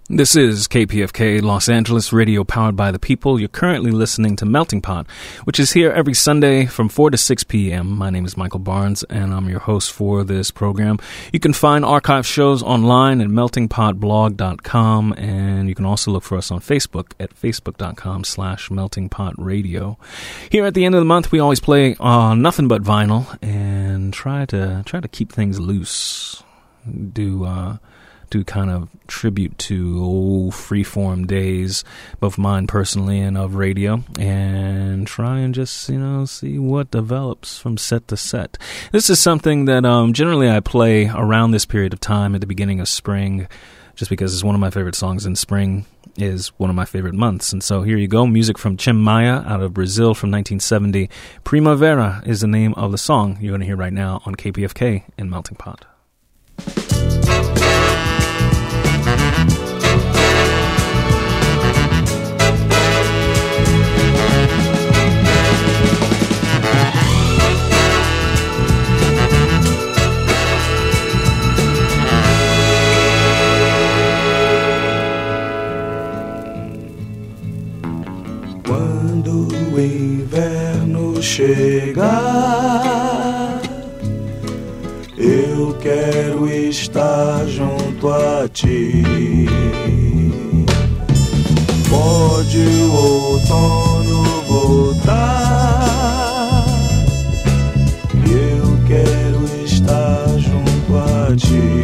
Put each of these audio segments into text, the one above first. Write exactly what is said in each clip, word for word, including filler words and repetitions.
This is K P F K, Los Angeles, radio powered by the people. You're currently listening to Melting Pot, which is here every Sunday from four to six p.m. My name is Michael Barnes, and I'm your host for this program. You can find archive shows online at melting pot blog dot com, and you can also look for us on Facebook at facebook.com slash meltingpotradio. Here at the end of the month, we always play uh, nothing but vinyl and try to try to keep things loose. Do uh do kind of tribute to old freeform days, both mine personally and of radio, and try and just, you know, see what develops from set to set. This is something that um, generally I play around this period of time at the beginning of spring, just because it's one of my favorite songs, and spring is one of my favorite months. And so here you go, music from Tim Maia out of Brazil from nineteen seventy. Primavera is the name of the song you're going to hear right now on K P F K in Melting Pot. Quando o inverno chegar, eu quero estar junto a ti. Pode o outono voltar, eu quero estar junto a ti.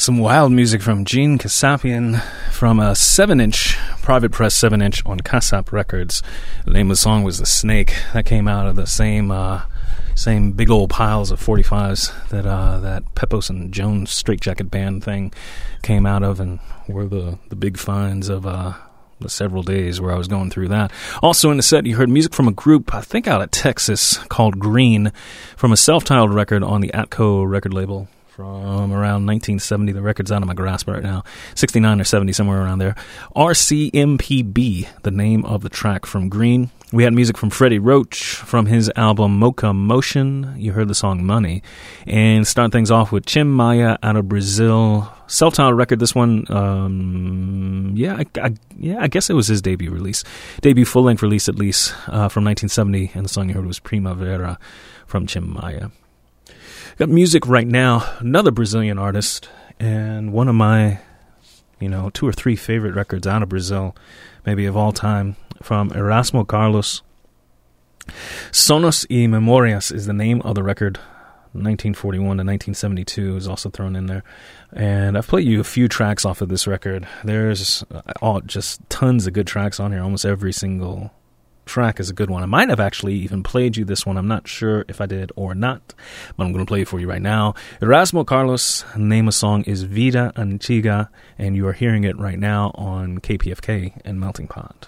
Some wild music from Gene Kasapian from a seven inch, Private Press seven inch on Kasap Records. The name of the song was The Snake. That came out of the same uh, same big old piles of forty-fives that uh, that Pepos and Jones Straight Jacket Band thing came out of, and were the, the big finds of uh, the several days where I was going through that. Also in the set, you heard music from a group, I think out of Texas, called Green, from a self-titled record on the Atco record label. From around nineteen seventy, the record's out of my grasp right now, sixty-nine or seventy, somewhere around there. R C M P B, the name of the track from Green. We had music from Freddie Roach from his album Mocha Motion. You heard the song Money. And start things off with Tim Maia out of Brazil. Self-titled record, this one, um, yeah, I, I, yeah, I guess it was his debut release. Debut full-length release, at least, uh, from nineteen seventy, and the song you heard was Primavera from Tim Maia. Got music right now, another Brazilian artist, and one of my, you know, two or three favorite records out of Brazil, maybe of all time, from Erasmo Carlos. Sonos y Memorias is the name of the record. nineteen forty-one to nineteen seventy-two is also thrown in there. And I've played you a few tracks off of this record. There's all, just tons of good tracks on here. Almost every single track is a good one. I might have actually even played you this one. I'm not sure if I did or not, but I'm going to play it for you right now. Erasmo Carlos, name of song is Vida Antiga, and you are hearing it right now on K P F K and Melting Pot.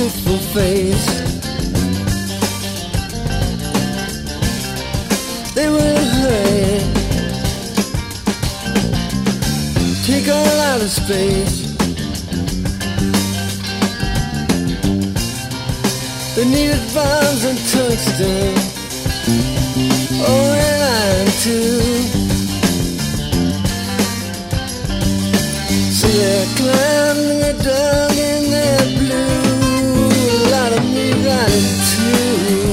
youthful face. They were in a hurry, take all out of space. They needed bombs and tungsten, oh, and iron too. So they climbed and they dug and they blew a lot of me got it too.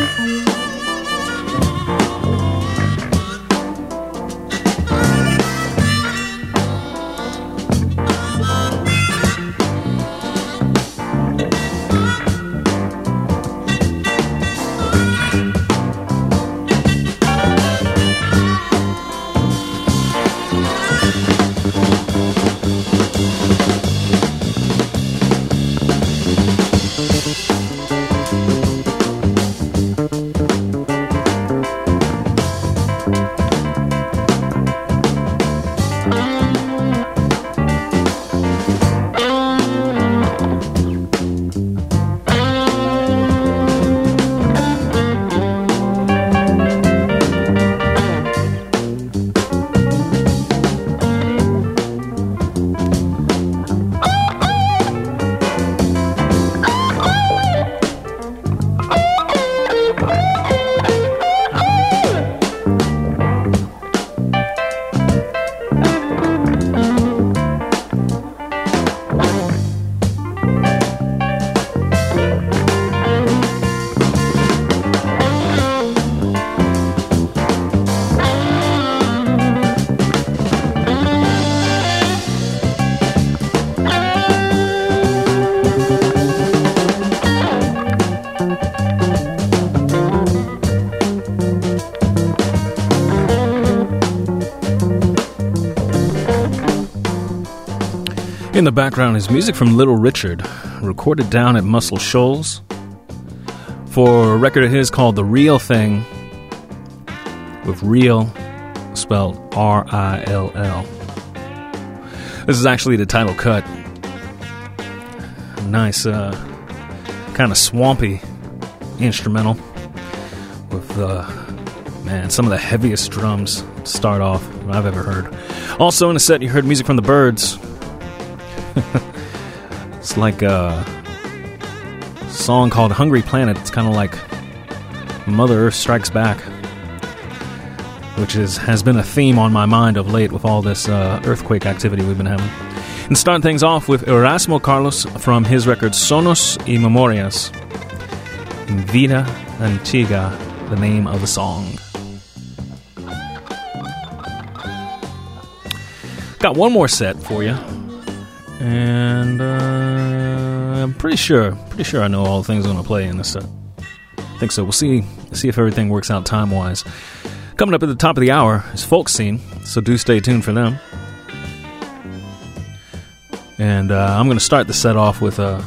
In the background is music from Little Richard, recorded down at Muscle Shoals for a record of his called The Real Thing, with real spelled R I L L. This is actually the title cut. Nice, uh, kind of swampy instrumental with, uh, man, some of the heaviest drums to start off I've ever heard. Also in the set, you heard music from the Byrds. It's like a song called Hungry Planet. It's kind of like Mother Earth Strikes Back, which is has been a theme on my mind of late with all this uh, earthquake activity we've been having. And start things off with Erasmo Carlos from his record Sonos y Memorias, Vida Antigua, the name of the song. Got one more set for you. And uh, I'm pretty sure, pretty sure I know all the things I'm going to play in this set. I think so. We'll see, see if everything works out time-wise. Coming up at the top of the hour is Folk Scene, so do stay tuned for them. And uh, I'm going to start the set off with uh,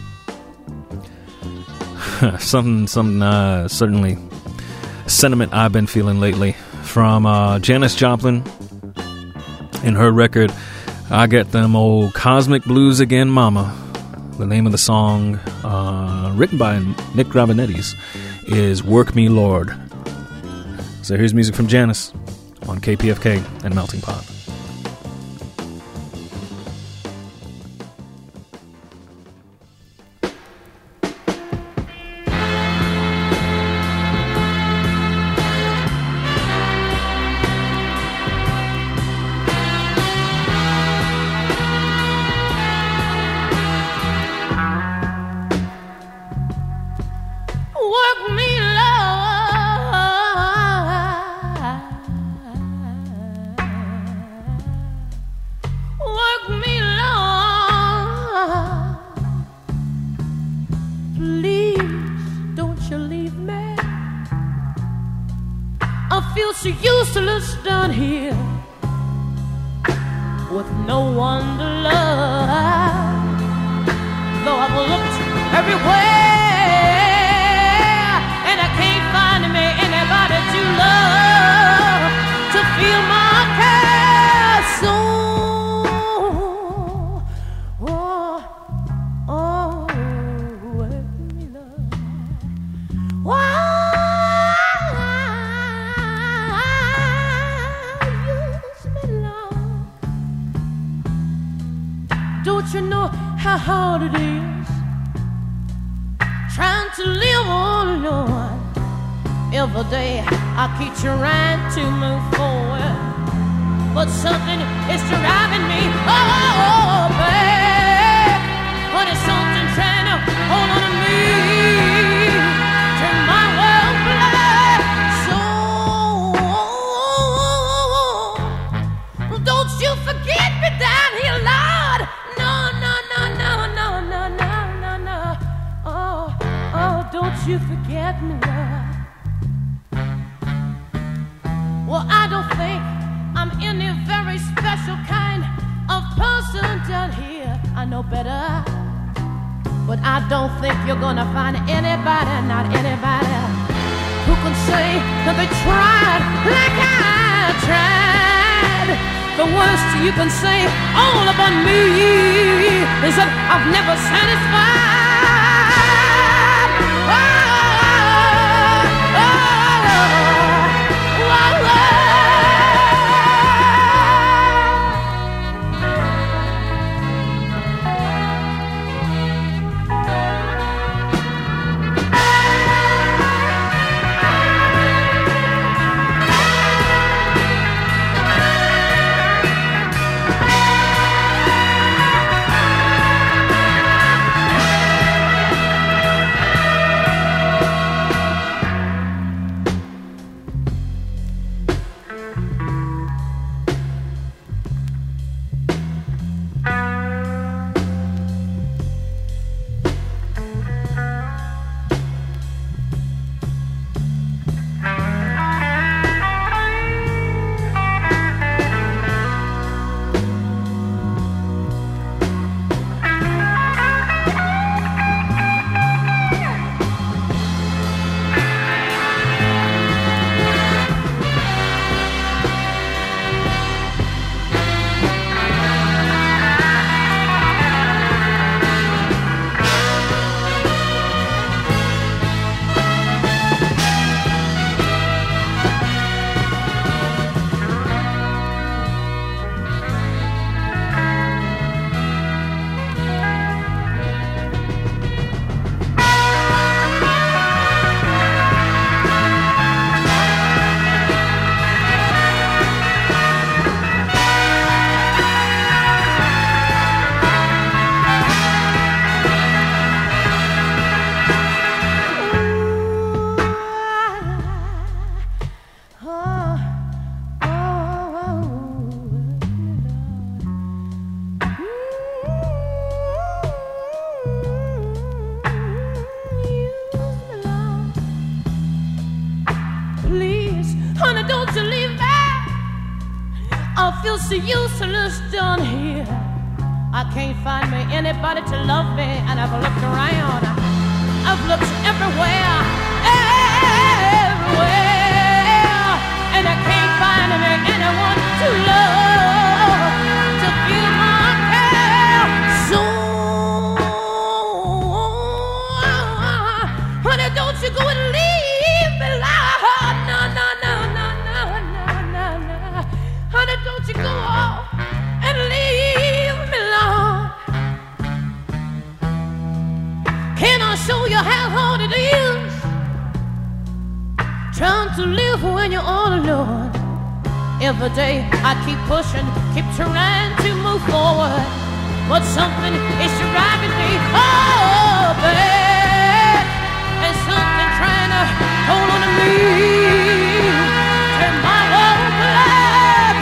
something, something uh, certainly sentiment I've been feeling lately from uh, Janis Joplin in her record I Get Them Old Cosmic Blues Again, Mama. The name of the song, uh, written by Nick Gravonettis, is Work Me Lord. So here's music from Janis on K P F K and Melting Pot. But it's something trying to hold on to me. Turn my world Well, I don't think I'm any very special kind of person down here. I know better. But I don't think you're gonna find anybody, not anybody, who can say that they tried like I tried. The worst you can say all about me is that I've never satisfied. Oh, oh, oh, oh, oh. Useless down here. I can't find me anybody to love me, and I've looked around. I've looked everywhere, everywhere, and I can't find me anyone to love, to feel my care. So, honey, don't you go and leave me, Lord. No, no, no, no, no, no, no, no. Honey, don't you go off and leave me alone. Can I show you how hard it is trying to live when you're all alone? Every day I keep pushing, keep trying to move forward, but something is driving me oh back, and something trying to hold on to me. Turn my whole black.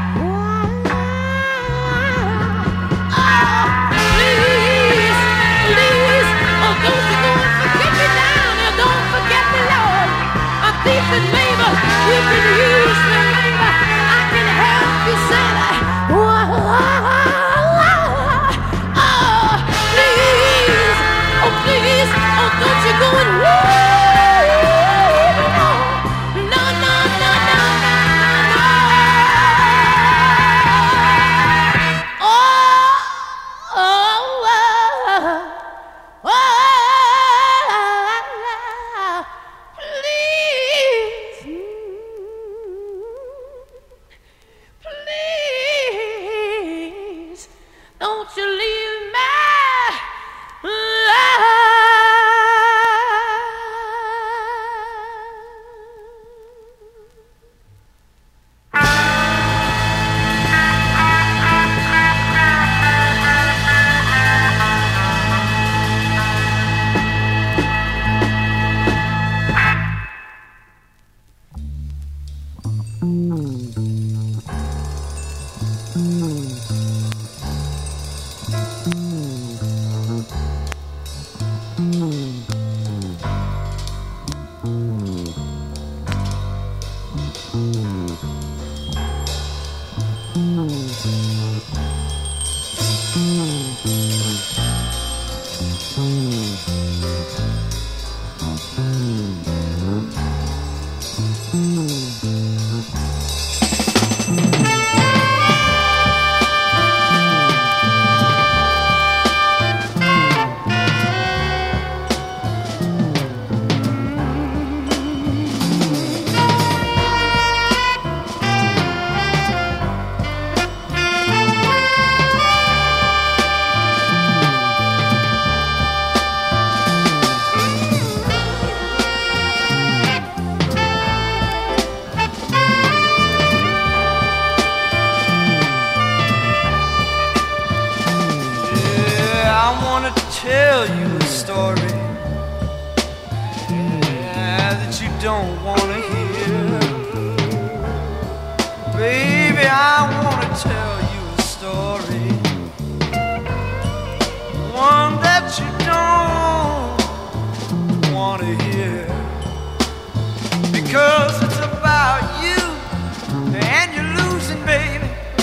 Oh, please, please, oh, don't you go and forget me down there. Don't forget me, Lord. I'm thief and neighbor. You can use me, neighbor. I can help you, said I. Oh, please, oh, please, oh, don't you go and woo. No, no, no, no, no, no, no. Oh, oh, oh, oh, please, please, don't you leave me. tell you a story, yeah, that you don't want to hear. Baby, I want to tell you a story, one that you don't want to hear, because it's about you and you're losing, baby.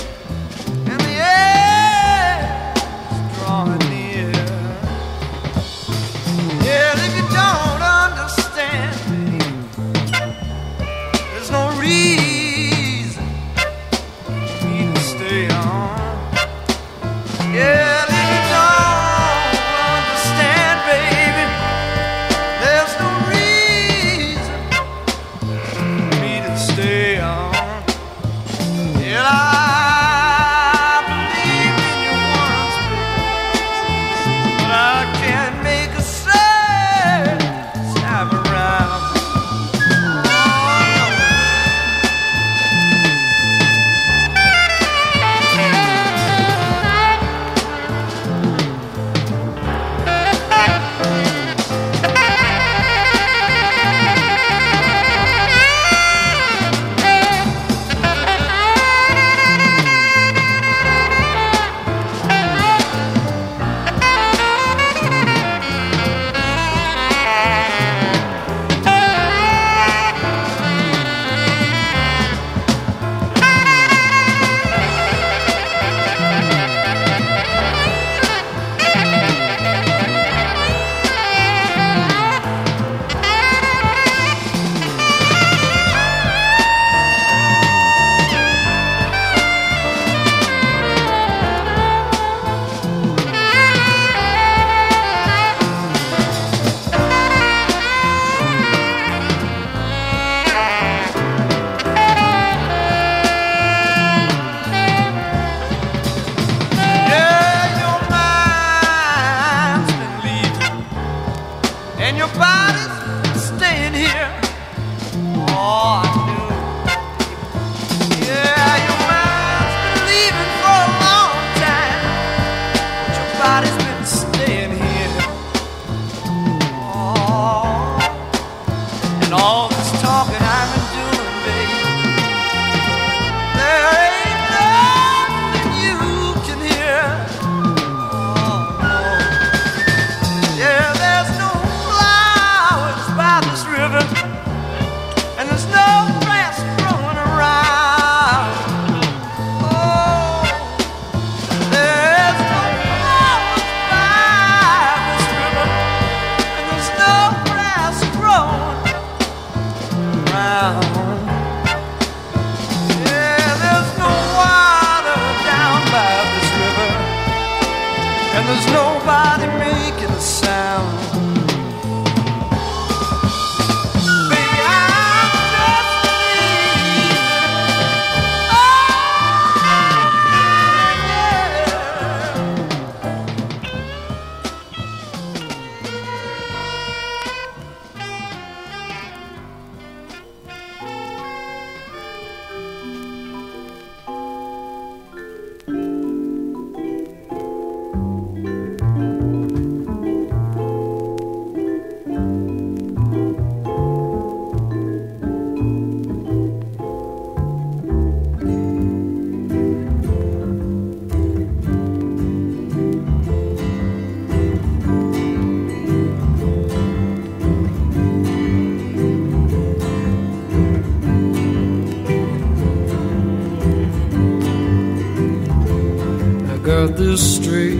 got this strange,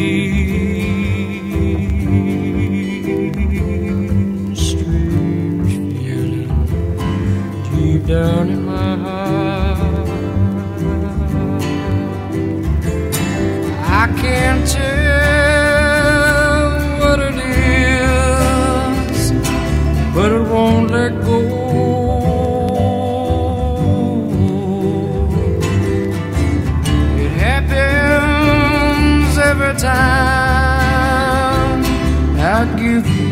strange feeling deep down in my heart. I can't tell what it is, but it won't let go. Every time I give you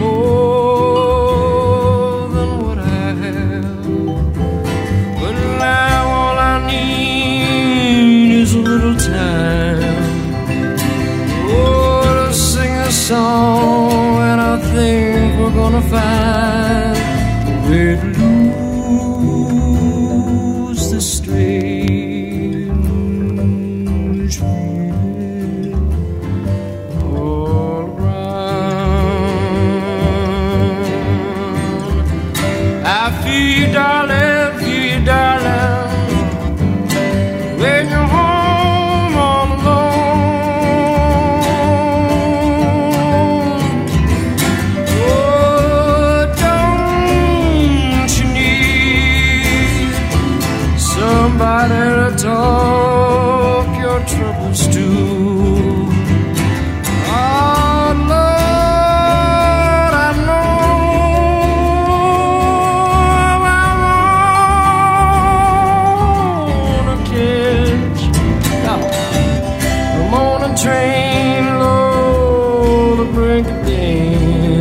more than what I have, but now all I need is a little time. Oh, feel you, darling, feel you, darling. When you're home all alone, oh, don't you need somebody to talk your troubles to? Train low the brink of day.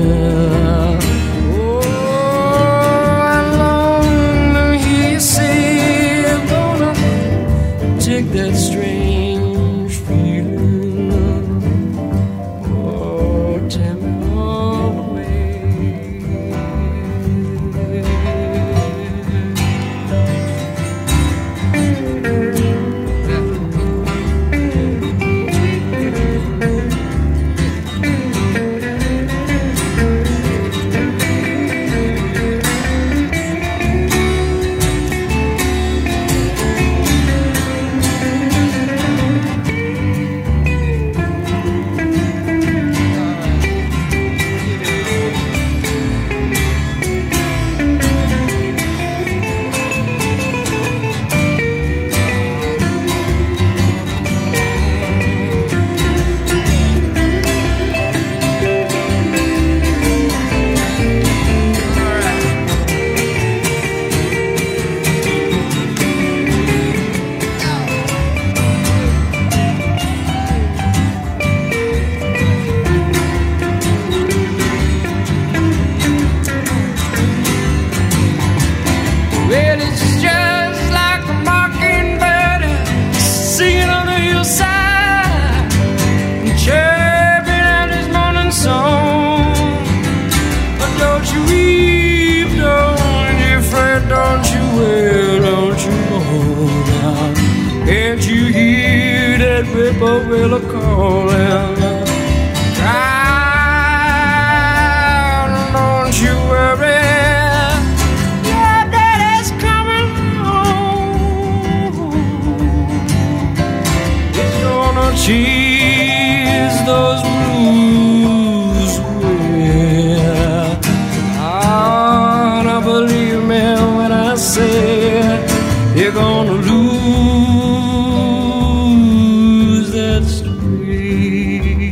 Oh, I long to hear you say I'm gonna take that strange feeling. Oh, tell me all the way. Whippoorwill calling, child, don't you worry, your daddy's coming home. He's gonna cheese those blues away. Ah, now believe me when I say you're gonna lose that street.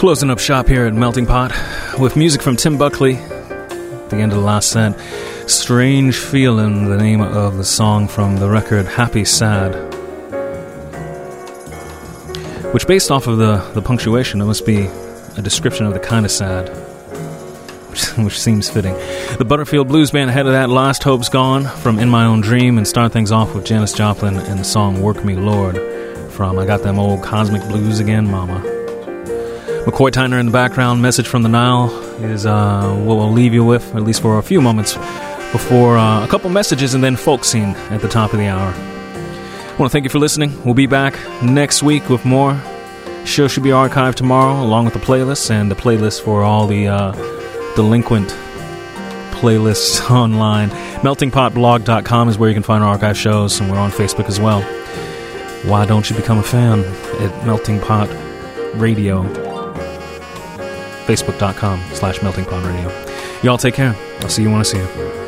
Closing up shop here at Melting Pot with music from Tim Buckley at the end of the last set. Strange Feeling, the name of the song from the record Happy Sad, which, based off of the, the punctuation, it must be a description of the kind of sad, which, which seems fitting. The Butterfield Blues Band ahead of that, Last Hope's Gone from In My Own Dream, and start things off with Janis Joplin and the song Work Me Lord from I Got Them Old Cosmic Blues Again, Mama. McCoy Tyner in the background. Message from the Nile is uh, what we'll leave you with, at least for a few moments, before uh, a couple messages and then folk scene at the top of the hour. I want to thank you for listening. We'll be back next week with more. Show should be archived tomorrow, along with the playlists and the playlist for all the uh, delinquent playlists online. melting pot blog dot com is where you can find our archive shows, and we're on Facebook as well. Why don't you become a fan at Melting Pot Radio? Facebook dot com slash Melting Pot Radio. Y'all take care. I'll see you when I see you.